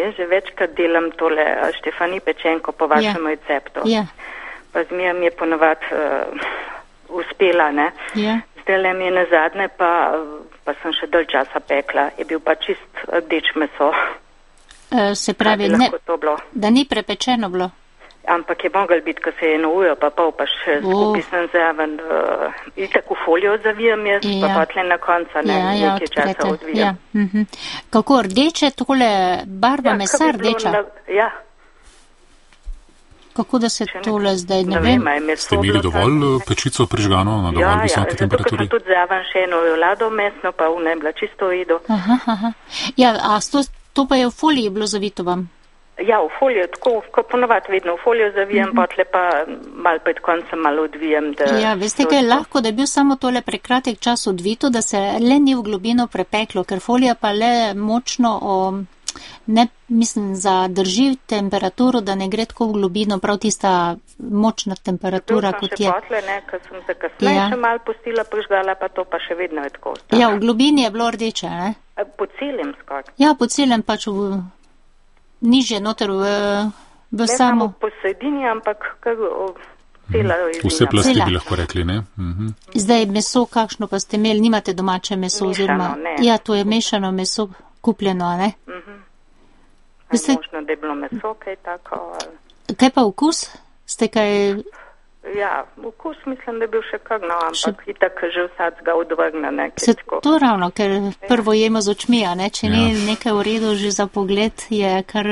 Jaz že večkrat delam tole Štefani pečenko po vašem receptu. Ja. Pa zmeraj mi je ponovadi uspela, ne. Ja. Zdajle mi je nazadnje, pa sem še dalj časa pekla. Je bil pa čist rdeč meso. Se pravi, ne, da ni prepečeno bilo. Ampak je mogel biti, ko se je eno uro pa pol, pa še skupaj sem zraven. Itak v folijo zavijem jaz, pa potle na konca nekaj časa odvijam. Ja. Kako rdeče, tole barva mesa rdeča? Ja. Kako da se tole zdaj, ne vem? Ste imeli dovolj pečico prižgano na dovolj visoki temperaturi? Ja, zato sem tudi zraven še eno rolado mesno, pa ne bila čisto v redu. Aha. Ja, a to pa je v foliji bilo zavito vam? Ja, v folijo, tako, kot ponovadi vedno v folijo zavijem, potle pa malo pred koncem malo odvijem. Ja, veste, kaj je lahko, da je bil samo tole prekratek čas odvito, da se le ni v globino prepeklo, ker folija pa le močno zadrži temperaturo, da ne gre tako v globino, prav tista močna temperatura, kot je. Bil sem še potle, ne, ker sem se kasneje še malo pustila, prižgala, pa to pa še vedno je tako ostalo. Ja, v globini je bilo rdeče, ne? Po celem skoraj. Ja, po celem pač nižje noter v samo. Ne samo po sredini, ampak kar cela izvina. Vse plasti bi lahko rekli, ne? Zdaj meso, kakšno pa ste imeli, nimate domače meso? Mešano, oziroma, ne. Ja, to je mešano meso, kupljeno, ne? Veste, možno, da je bilo meso, kaj tako. Kaj pa okus? Ste kaj... Ja, okus mislim, da je bil še kar, no, ampak itak že vsak ga odvrgne nekaj. Se to ravno, ker prvo jemo z očmi, a ne? Če ni nekaj v redu že za pogled, je kar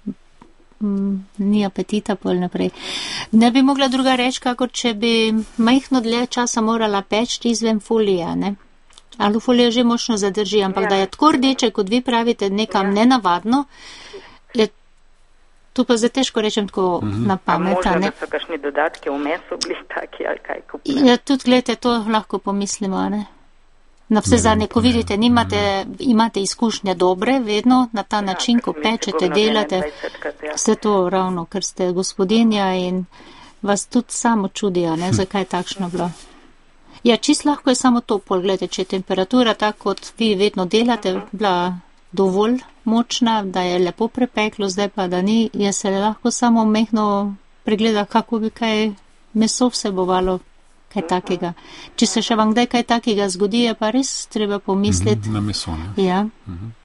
ni apetita pol naprej. Ne bi mogla druga reči, kako če bi majhno dlje časa morala peči izven folije, ne? Alufolija že močno zadrži, ampak da je tako rdeče, kot vi pravite, nekam nenavadno, je to pa zdaj težko rečem tako na pamet. A možno, da so kakšni dodatki v mesu bili taki ali kaj kupne? Ja, tudi gledajte, to lahko pomislimo, ne? Na vse zadnje, ko vidite, imate izkušnje dobre, vedno na ta način, ko pečete, delate, ste to ravno, ker ste gospodinja in vas tudi samo čudijo, ne, zakaj je takšno bilo. Ja, čist lahko je samo to pol, gledajte, če je temperatura tako, kot vi vedno delate, bila dovolj močna, da je lepo prepeklo, zdaj pa da ni, je se lahko samo mehno pregleda, kako bi kaj meso vsebovalo, kaj takega. Če se še vam kdaj kaj takega zgodi, je pa res treba pomisliti. Na meso, ne? Ja.